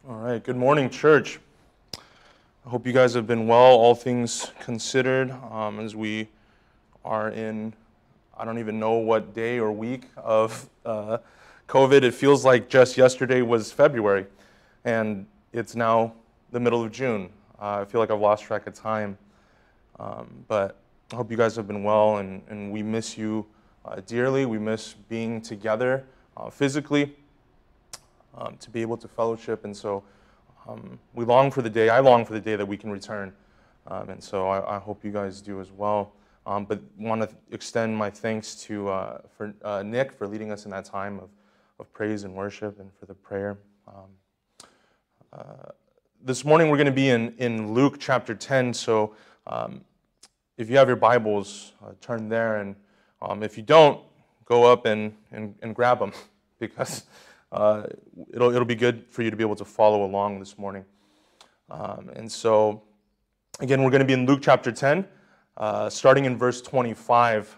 All right, good morning, church. I hope you guys have been well, all things considered, as we are in, I don't even know what day or week of COVID. It feels like just yesterday was February, and it's now the middle of June. I feel like I've lost track of time, but I hope you guys have been well, and we miss you dearly. We miss being together physically. To be able to fellowship, and so we long for the day. I long for the day that we can return, and so I hope you guys do as well. But want to extend my thanks to for Nick for leading us in that time of praise and worship, and for the prayer. This morning we're going to be in Luke chapter 10. So if you have your Bibles, turn there, and if you don't, go up and grab them because. It'll be good for you to be able to follow along this morning. And so, again, we're going to be in Luke chapter 10, starting in verse 25.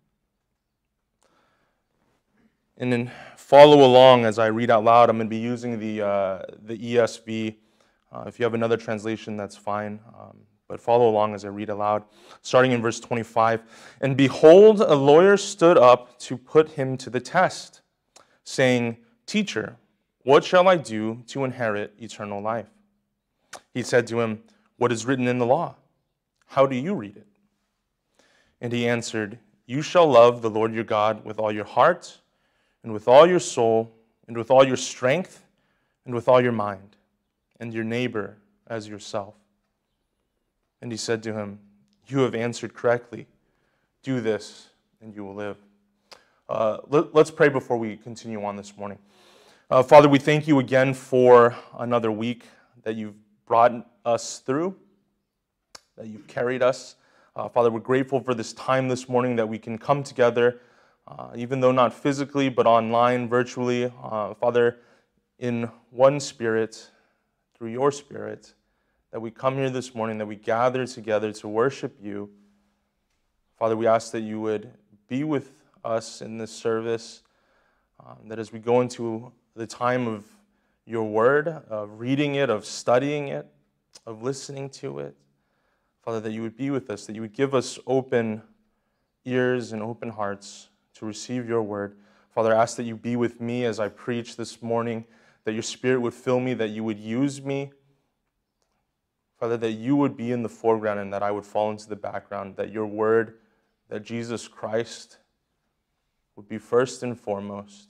And then follow along as I read out loud. I'm going to be using the ESV. If you have another translation, that's fine. But follow along as I read aloud, starting in verse 25. And behold, a lawyer stood up to put him to the test, saying, "Teacher, what shall I do to inherit eternal life?" He said to him, "What is written in the law? How do you read it?" And he answered, "You shall love the Lord your God with all your heart, and with all your soul, and with all your strength, and with all your mind, and your neighbor as yourself." And he said to him, "You have answered correctly. Do this, and you will live." Let's pray before we continue on this morning. Father, we thank you again for another week that you've brought us through, that you've carried us. Father, we're grateful for this time this morning that we can come together, even though not physically, but online, virtually. Father, in one spirit, through your spirit, that we come here this morning, that we gather together to worship you. Father, we ask that you would be with us in this service, that as we go into the time of your word, of reading it, of studying it, of listening to it, Father, that you would be with us, that you would give us open ears and open hearts to receive your word. Father, I ask that you be with me as I preach this morning, that your spirit would fill me, that you would use me. Father, that you would be in the foreground and that I would fall into the background, that your word, that Jesus Christ would be first and foremost.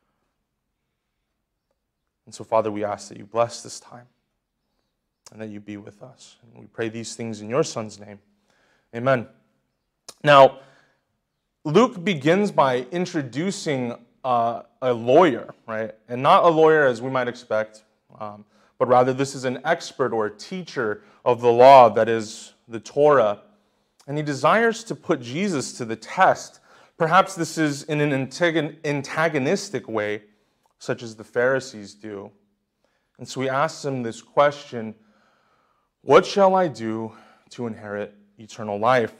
And so, Father, we ask that you bless this time and that you be with us. And we pray these things in your Son's name. Amen. Now, Luke begins by introducing a lawyer, right? And not a lawyer as we might expect, but rather this is an expert or a teacher of the law, that is the Torah. And he desires to put Jesus to the test. Perhaps this is in an antagonistic way, such as the Pharisees do. And so he asks him this question, "What shall I do to inherit eternal life?"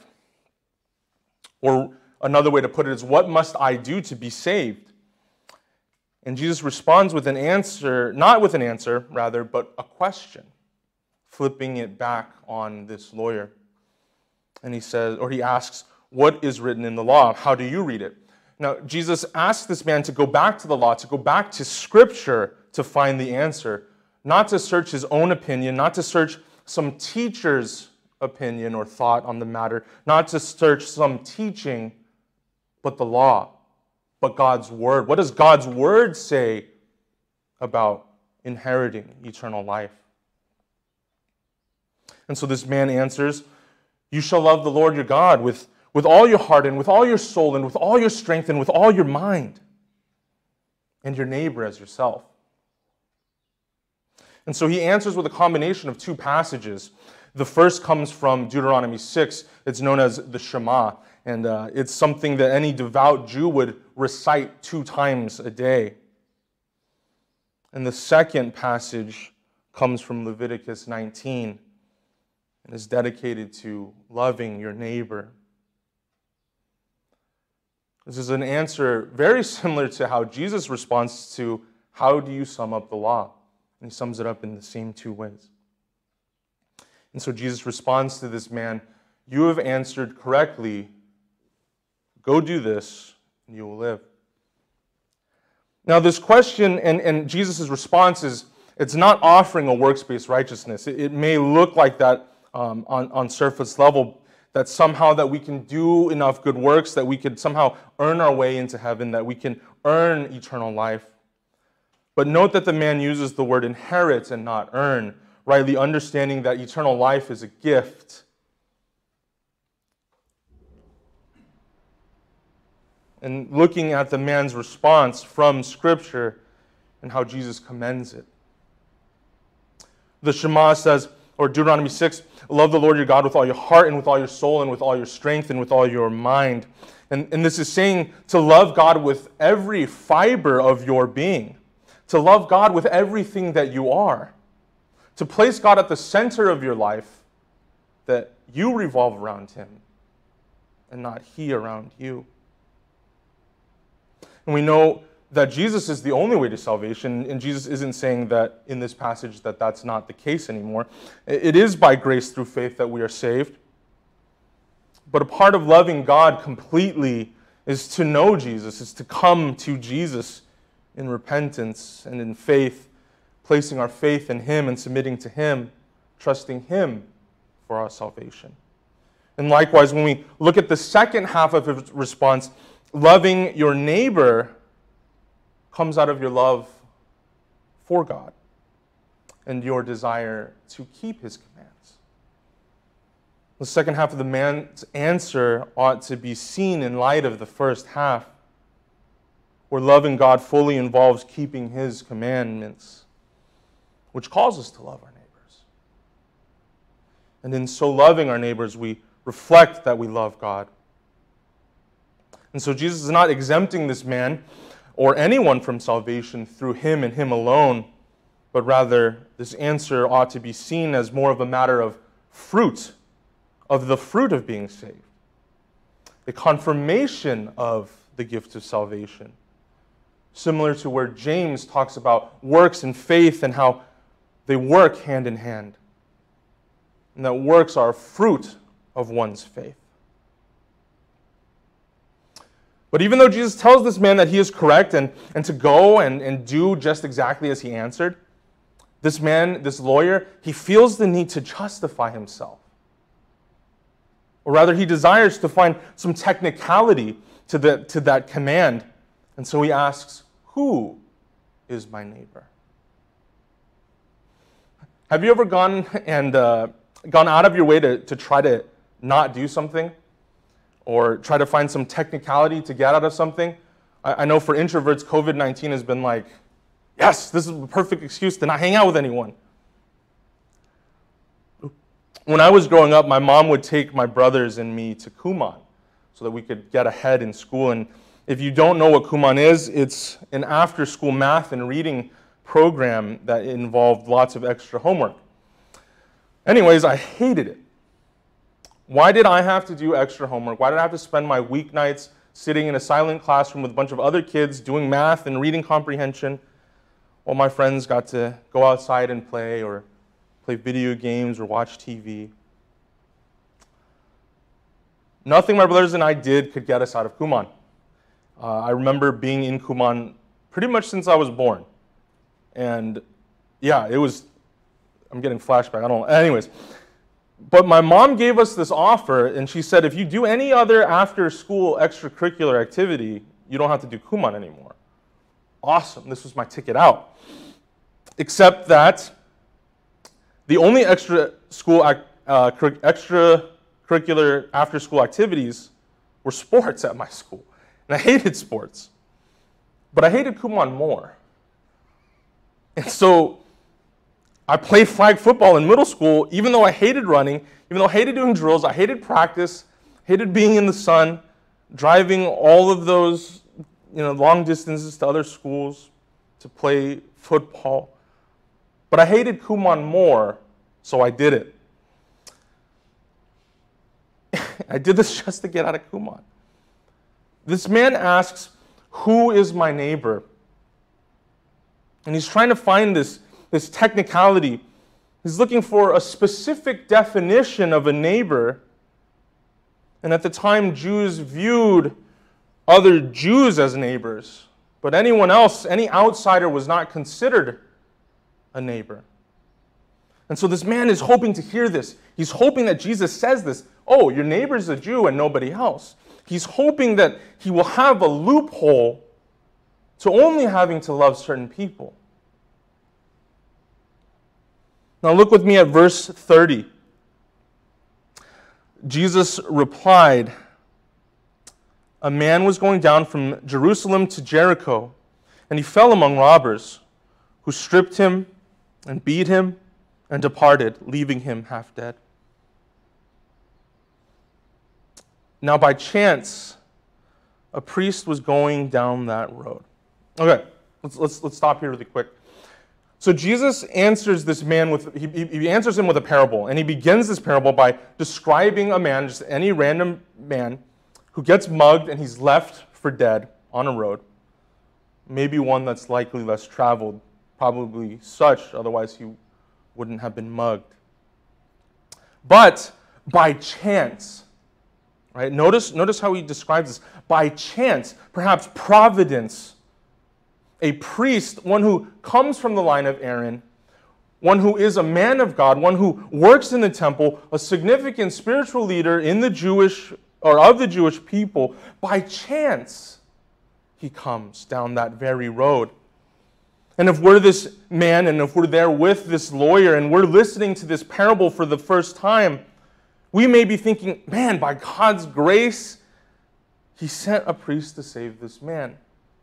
Or another way to put it is, "What must I do to be saved?" And Jesus responds with an answer, not with an answer, rather, but a question, flipping it back on this lawyer. And he says, or he asks, "What is written in the law? How do you read it?" Now, Jesus asked this man to go back to the law, to go back to Scripture to find the answer, not to search his own opinion, not to search some teacher's opinion or thought on the matter, not to search some teaching, but the law, but God's Word. What does God's Word say about inheriting eternal life? And so this man answers, "You shall love the Lord your God with all your heart and with all your soul and with all your strength and with all your mind, and your neighbor as yourself." And so he answers with a combination of two passages. The first comes from Deuteronomy 6. It's known as the Shema, and it's something that any devout Jew would recite 2 times a day. And the second passage comes from Leviticus 19 and is dedicated to loving your neighbor. This is an answer very similar to how Jesus responds to, "How do you sum up the law?" And he sums it up in the same two ways. And so Jesus responds to this man, "You have answered correctly. Go do this, and you will live." Now this question and Jesus' response is, it's not offering a works-based righteousness. It may look like that on surface level, that somehow that we can do enough good works, that we could somehow earn our way into heaven, that we can earn eternal life. But note that the man uses the word inherit and not earn, rightly understanding that eternal life is a gift. And looking at the man's response from Scripture and how Jesus commends it. The Shema says, or Deuteronomy 6, love the Lord your God with all your heart and with all your soul and with all your strength and with all your mind. And this is saying to love God with every fiber of your being. To love God with everything that you are. To place God at the center of your life, that you revolve around Him and not He around you. And we know that Jesus is the only way to salvation, and Jesus isn't saying that in this passage that that's not the case anymore. It is by grace through faith that we are saved. But a part of loving God completely is to know Jesus, is to come to Jesus in repentance and in faith, placing our faith in Him and submitting to Him, trusting Him for our salvation. And likewise, when we look at the second half of His response, loving your neighbor comes out of your love for God and your desire to keep His commands. The second half of the man's answer ought to be seen in light of the first half, where loving God fully involves keeping His commandments, which calls us to love our neighbors. And in so loving our neighbors, we reflect that we love God. And so Jesus is not exempting this man or anyone from salvation through him and him alone, but rather this answer ought to be seen as more of a matter of fruit, of the fruit of being saved, a confirmation of the gift of salvation, similar to where James talks about works and faith and how they work hand in hand, and that works are a fruit of one's faith. But even though Jesus tells this man that he is correct and to go and do just exactly as he answered, this man, this lawyer, he feels the need to justify himself. Or rather, he desires to find some technicality to that command. And so he asks, who is my neighbor? Have you ever gone out of your way to try to not do something? Or try to find some technicality to get out of something? I know for introverts, COVID-19 has been like, yes, this is a perfect excuse to not hang out with anyone. When I was growing up, my mom would take my brothers and me to Kumon so that we could get ahead in school. And if you don't know what Kumon is, it's an after-school math and reading program that involved lots of extra homework. Anyways, I hated it. Why did I have to do extra homework? Why did I have to spend my weeknights sitting in a silent classroom with a bunch of other kids doing math and reading comprehension while my friends got to go outside and play or play video games or watch TV? Nothing my brothers and I did could get us out of Kumon. I remember being in Kumon pretty much since I was born. And yeah, I'm getting flashback, I don't know. Anyways. But my mom gave us this offer, and she said, if you do any other after-school extracurricular activity, you don't have to do Kumon anymore. Awesome, this was my ticket out. Except that the only extracurricular after-school activities were sports at my school. And I hated sports. But I hated Kumon more. And so I played flag football in middle school, even though I hated running, even though I hated doing drills, I hated practice, hated being in the sun, driving all of those long distances to other schools to play football. But I hated Kumon more, so I did it. I did this just to get out of Kumon. This man asks, who is my neighbor? And he's trying to find this this technicality. He's looking for a specific definition of a neighbor. And at the time, Jews viewed other Jews as neighbors. But anyone else, any outsider, was not considered a neighbor. And so this man is hoping to hear this. He's hoping that Jesus says this. Oh, your neighbor's a Jew and nobody else. He's hoping that he will have a loophole to only having to love certain people. Now look with me at verse 30. Jesus replied, "A man was going down from Jerusalem to Jericho, and he fell among robbers, who stripped him and beat him and departed, leaving him half dead. Now by chance, a priest was going down that road." Okay, let's stop here really quick. So Jesus answers this man he answers him with a parable, and he begins this parable by describing a man, just any random man, who gets mugged and he's left for dead on a road. Maybe one that's likely less traveled, probably such, otherwise he wouldn't have been mugged. But by chance, right? Notice how he describes this. By chance, perhaps providence, a priest, one who comes from the line of Aaron, one who is a man of God, one who works in the temple, a significant spiritual leader in the Jewish or of the Jewish people, by chance he comes down that very road. And if we're this man and if we're there with this lawyer and we're listening to this parable for the first time, we may be thinking, man, by God's grace, he sent a priest to save this man.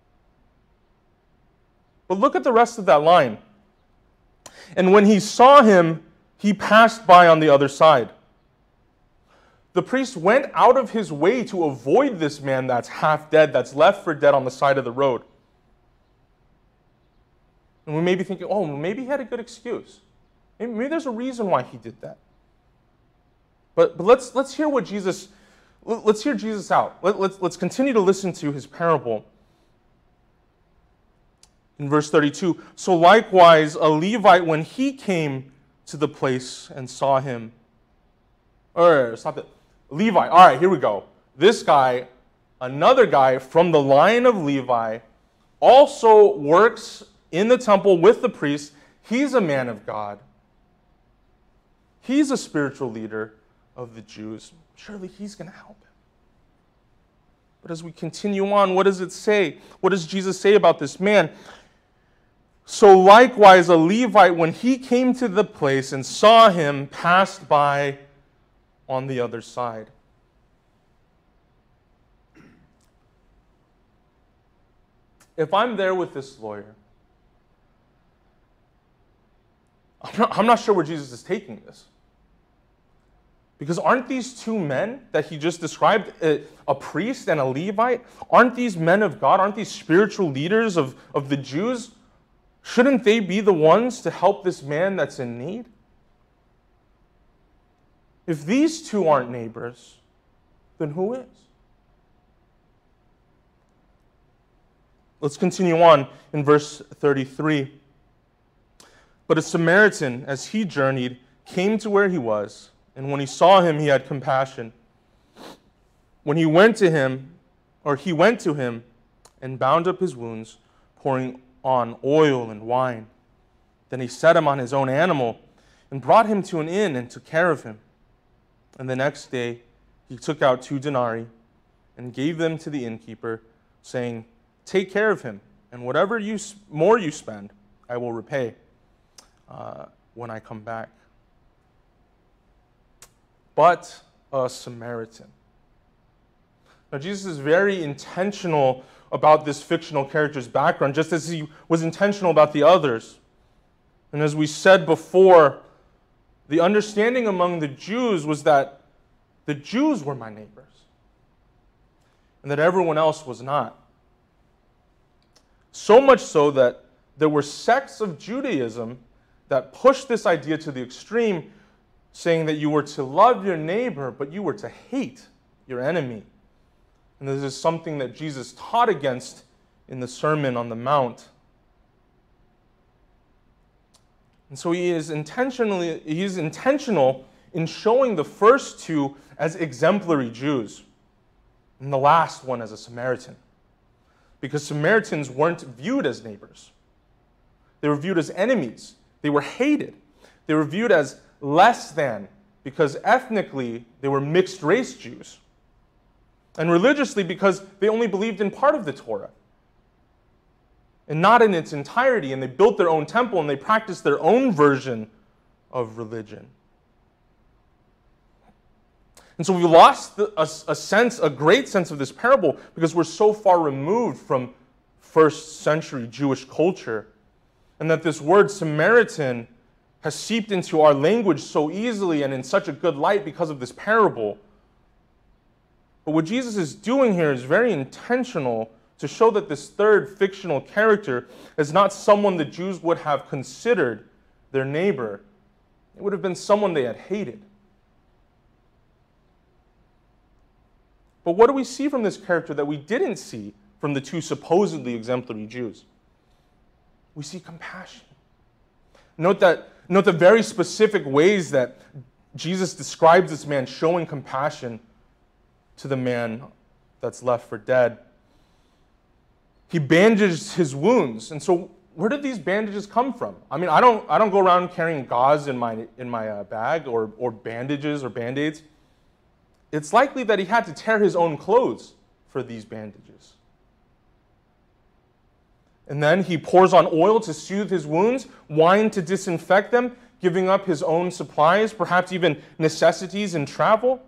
But look at the rest of that line. "And when he saw him, he passed by on the other side." The priest went out of his way to avoid this man that's half dead, that's left for dead on the side of the road. And we may be thinking, oh, maybe he had a good excuse. Maybe there's a reason why he did that. But let's hear what Jesus, let's hear Jesus out. Let's continue to listen to his parable. In verse 32, "So likewise a Levite, when he came to the place and saw him," stop it. Levi, all right, here we go. This guy, another guy from the line of Levi, also works in the temple with the priest. He's a man of God. He's a spiritual leader of the Jews. Surely he's going to help him. But as we continue on, what does it say? What does Jesus say about this man? "So likewise a Levite, when he came to the place and saw him, passed by on the other side." If I'm there with this lawyer, I'm not sure where Jesus is taking this. Because aren't these two men that he just described, a priest and a Levite, aren't these men of God? Aren't these spiritual leaders of the Jews? Shouldn't they be the ones to help this man that's in need? If these two aren't neighbors, then who is? Let's continue on in verse 33. "But a Samaritan, as he journeyed, came to where he was, and when he saw him, he had compassion. When he went to him and bound up his wounds, pouring on oil and wine. Then he set him on his own animal and brought him to an inn and took care of him. And the next day he took out 2 denarii and gave them to the innkeeper, saying, 'Take care of him, and whatever more you spend, I will repay when I come back.' But a Samaritan." Now, Jesus is very intentional about this fictional character's background, just as he was intentional about the others. And as we said before, the understanding among the Jews was that the Jews were my neighbors, and that everyone else was not. So much so that there were sects of Judaism that pushed this idea to the extreme, saying that you were to love your neighbor, but you were to hate your enemy. And this is something that Jesus taught against in the Sermon on the Mount. And so he is intentional in showing the first two as exemplary Jews and the last one as a Samaritan. Because Samaritans weren't viewed as neighbors. They were viewed as enemies. They were hated. They were viewed as less than because ethnically they were mixed race Jews. And religiously because they only believed in part of the Torah and not in its entirety. And they built their own temple and they practiced their own version of religion. And so we lost a great sense of this parable because we're so far removed from first century Jewish culture. And that this word Samaritan has seeped into our language so easily and in such a good light because of this parable. But what Jesus is doing here is very intentional to show that this third fictional character is not someone the Jews would have considered their neighbor. It would have been someone they had hated. But what do we see from this character that we didn't see from the two supposedly exemplary Jews? We see compassion. Note the very specific ways that Jesus describes this man showing compassion to the man that's left for dead. He bandaged his wounds. And so where did these bandages come from? I mean, I don't go around carrying gauze in my bag or bandages or Band-Aids. It's likely that he had to tear his own clothes for these bandages. And then he pours on oil to soothe his wounds, wine to disinfect them, giving up his own supplies, perhaps even necessities in travel.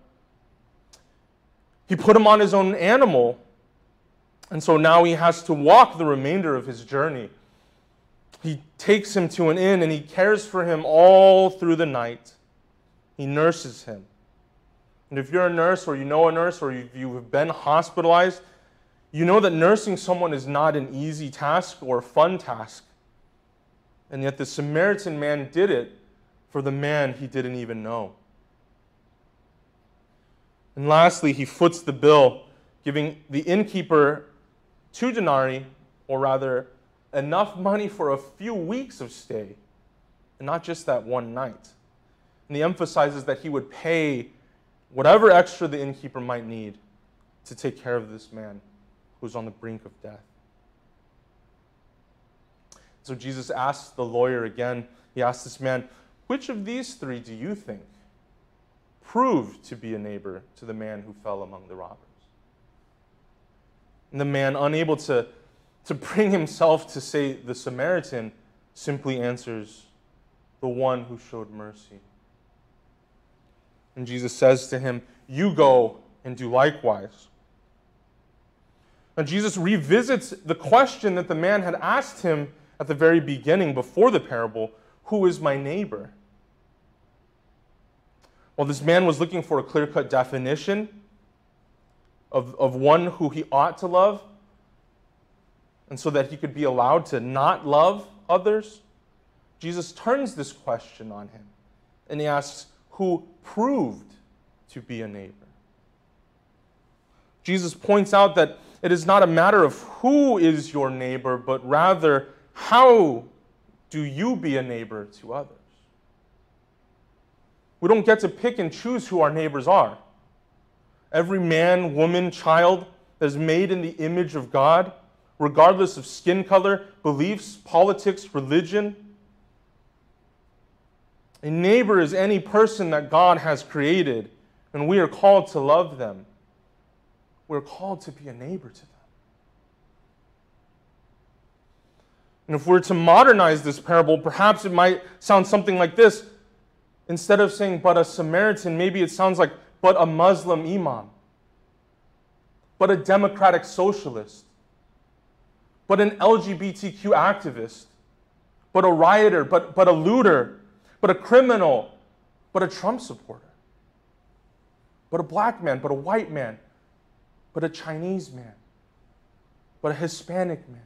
He put him on his own animal, and so now he has to walk the remainder of his journey. He takes him to an inn, and he cares for him all through the night. He nurses him. And if you're a nurse, or you know a nurse, or you have been hospitalized, you know that nursing someone is not an easy task or a fun task. And yet the Samaritan man did it for the man he didn't even know. And lastly, he foots the bill, giving the innkeeper 2 denarii, or rather, enough money for a few weeks of stay, and not just that one night. And he emphasizes that he would pay whatever extra the innkeeper might need to take care of this man who's on the brink of death. So Jesus asks the lawyer again, he asks this man, which of these 3 do you think proved to be a neighbor to the man who fell among the robbers? And the man, unable to bring himself to say the Samaritan, simply answers, the one who showed mercy. And Jesus says to him, you go and do likewise. And Jesus revisits the question that the man had asked him at the very beginning before the parable, who is my neighbor? Well, this man was looking for a clear-cut definition of one who he ought to love, and so that he could be allowed to not love others. Jesus turns this question on him, and he asks, who proved to be a neighbor? Jesus points out that it is not a matter of who is your neighbor, but rather, how do you be a neighbor to others? We don't get to pick and choose who our neighbors are. Every man, woman, child that is made in the image of God, regardless of skin color, beliefs, politics, religion. A neighbor is any person that God has created, and we are called to love them. We're called to be a neighbor to them. And if we're to modernize this parable, perhaps it might sound something like this. Instead of saying, but a Samaritan, maybe it sounds like, but a Muslim imam, but a democratic socialist, but an LGBTQ activist, but a rioter, but a looter, but a criminal, but a Trump supporter, but a black man, but a white man, but a Chinese man, but a Hispanic man.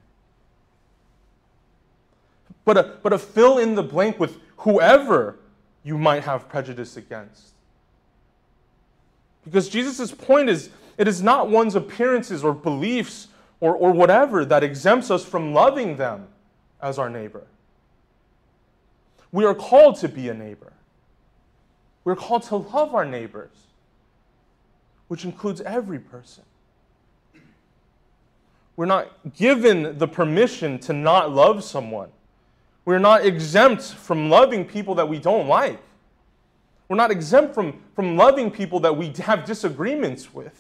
But a fill in the blank with whoever you might have prejudice against. Because Jesus' point is, it is not one's appearances or beliefs or whatever that exempts us from loving them as our neighbor. We are called to be a neighbor. We're called to love our neighbors, which includes every person. We're not given the permission to not love someone. We're not exempt from loving people that we don't like. We're not exempt from loving people that we have disagreements with.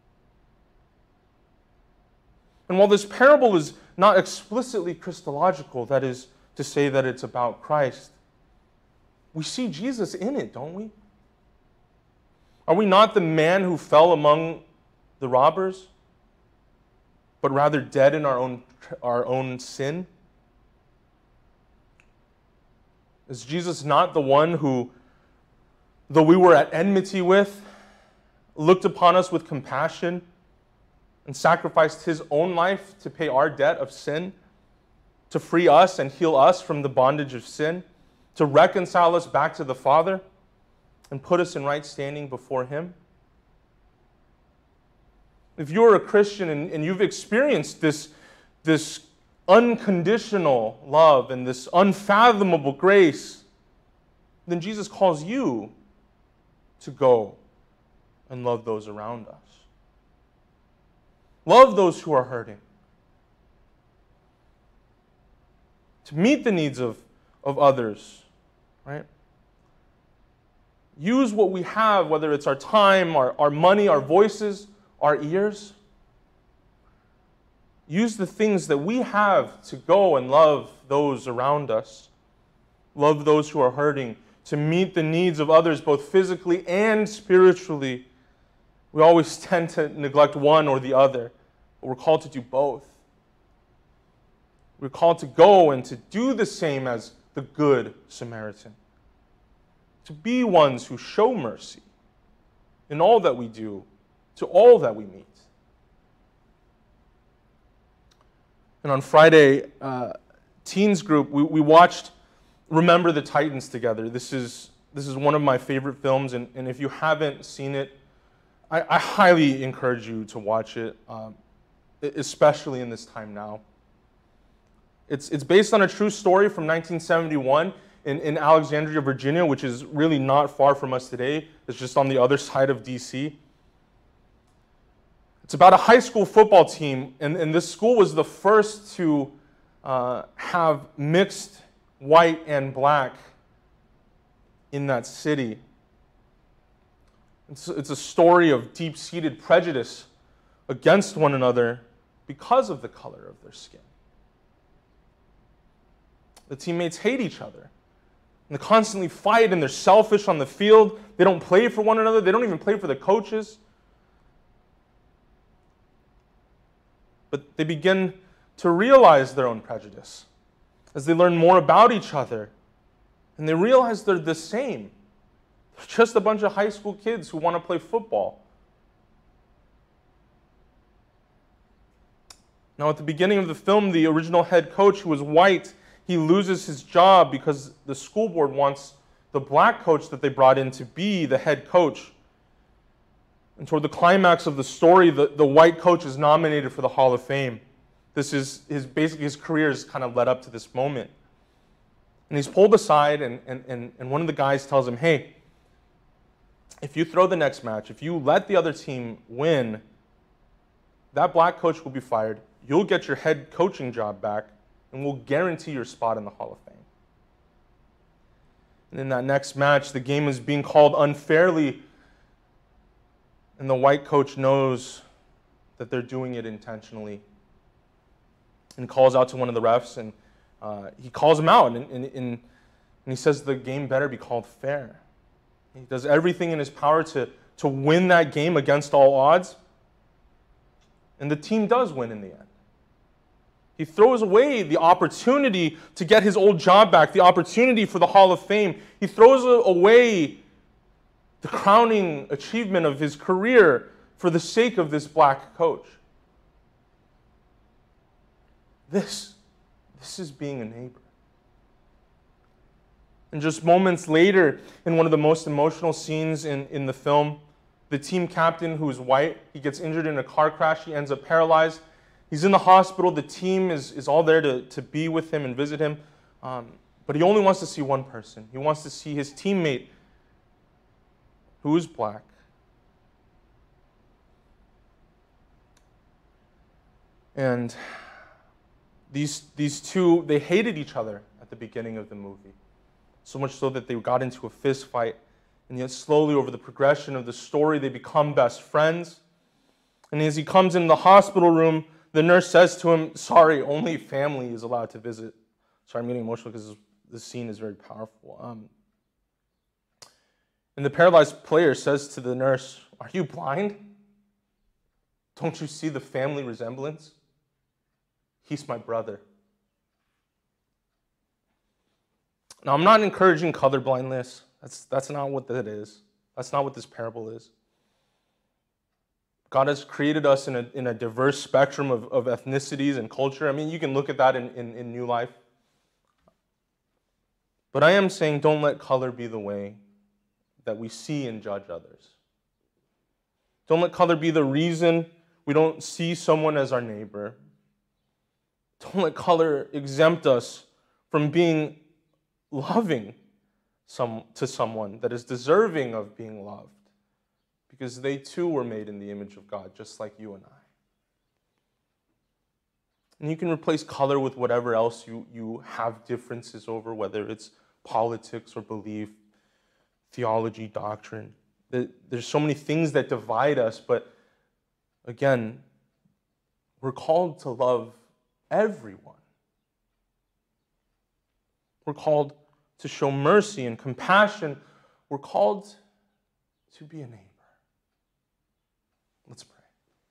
And while this parable is not explicitly Christological, that is to say that it's about Christ, we see Jesus in it, don't we? Are we not the man who fell among the robbers, but rather dead in our own sin? Is Jesus not the one who, though we were at enmity with, looked upon us with compassion and sacrificed his own life to pay our debt of sin, to free us and heal us from the bondage of sin, to reconcile us back to the Father and put us in right standing before him? If you're a Christian and you've experienced this unconditional love and this unfathomable grace, then Jesus calls you to go and love those around us. Love those who are hurting. To meet the needs of others, right? Use what we have, whether it's our time, our money, our voices, our ears. Use the things that we have to go and love those around us. Love those who are hurting, to meet the needs of others both physically and spiritually. We always tend to neglect one or the other, but we're called to do both. We're called to go and to do the same as the Good Samaritan. To be ones who show mercy in all that we do, to all that we meet. And on Friday, teens group, we watched Remember the Titans together. This is one of my favorite films, and if you haven't seen it, I highly encourage you to watch it, especially in this time now. It's based on a true story from 1971 in Alexandria, Virginia, which is really not far from us today. It's just on the other side of D.C. It's about a high school football team, and this school was the first to have mixed white and black in that city. It's a story of deep-seated prejudice against one another because of the color of their skin. The teammates hate each other. And they constantly fight, and they're selfish on the field. They don't play for one another. They don't even play for the coaches. But they begin to realize their own prejudice as they learn more about each other. And they realize they're the same. They're just a bunch of high school kids who want to play football. Now, at the beginning of the film, the original head coach, who was white, he loses his job because the school board wants the black coach that they brought in to be the head coach. And toward the climax of the story, the white coach is nominated for the Hall of Fame. This is basically his career has kind of led up to this moment. And he's pulled aside, and one of the guys tells him, hey, if you throw the next match, if you let the other team win, that black coach will be fired. You'll get your head coaching job back, and we'll guarantee your spot in the Hall of Fame. And in that next match, the game is being called unfairly, and the white coach knows that they're doing it intentionally, and calls out to one of the refs, and he calls him out, and he says the game better be called fair. He does everything in his power to win that game against all odds, and the team does win in the end. He throws away the opportunity to get his old job back, the opportunity for the Hall of Fame. He throws away the crowning achievement of his career for the sake of this black coach. This is being a neighbor. And just moments later, in one of the most emotional scenes in the film, the team captain, who is white, he gets injured in a car crash. He ends up paralyzed. He's in the hospital. The team is all there to be with him and visit him. But he only wants to see one person. He wants to see his teammate who is black. And these two, they hated each other at the beginning of the movie. So much so that they got into a fist fight. And yet slowly over the progression of the story, they become best friends. And as he comes in the hospital room, the nurse says to him, sorry, only family is allowed to visit. Sorry, I'm getting emotional because this scene is very powerful. And the paralyzed player says to the nurse, are you blind? Don't you see the family resemblance? He's my brother. Now, I'm not encouraging colorblindness. That's not what that is. That's not what this parable is. God has created us in a diverse spectrum of ethnicities and culture. I mean, you can look at that in New Life. But I am saying don't let color be the way that we see and judge others. Don't let color be the reason we don't see someone as our neighbor. Don't let color exempt us from being loving to someone that is deserving of being loved, because they too were made in the image of God, just like you and I. And you can replace color with whatever else you have differences over, whether it's politics or belief, theology, doctrine. There's so many things that divide us, but again, we're called to love everyone. We're called to show mercy and compassion. We're called to be a neighbor. Let's pray.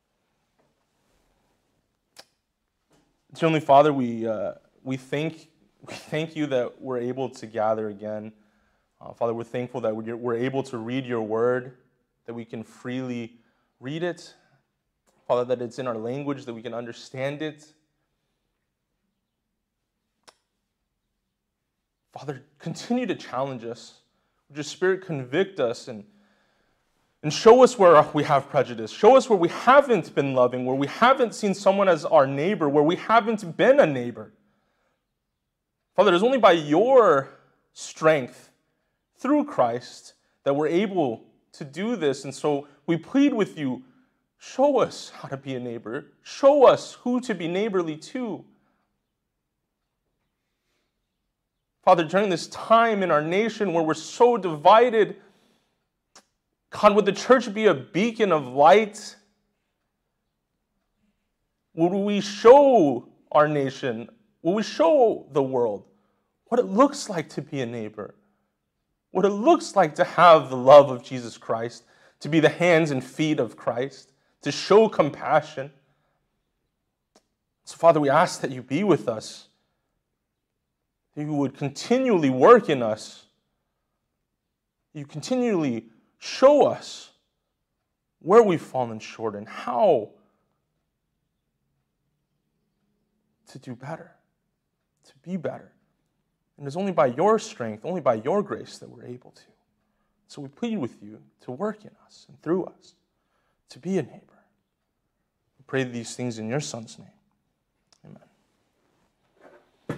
Heavenly Father, we thank you that we're able to gather again. Father, we're thankful that we're able to read your word, that we can freely read it. Father, that it's in our language, that we can understand it. Father, continue to challenge us. Would your Spirit convict us and show us where we have prejudice. Show us where we haven't been loving, where we haven't seen someone as our neighbor, where we haven't been a neighbor. Father, it's only by your strength through Christ that we're able to do this. And so we plead with you, show us how to be a neighbor. Show us who to be neighborly to. Father, during this time in our nation where we're so divided, God, would the church be a beacon of light? Would we show our nation, would we show the world what it looks like to be a neighbor? What it looks like to have the love of Jesus Christ, to be the hands and feet of Christ, to show compassion. So, Father, we ask that you be with us, that you would continually work in us, you continually show us where we've fallen short and how to do better, to be better. And it's only by your strength, only by your grace that we're able to. So we plead with you to work in us and through us, to be a neighbor. We pray these things in your Son's name. Amen.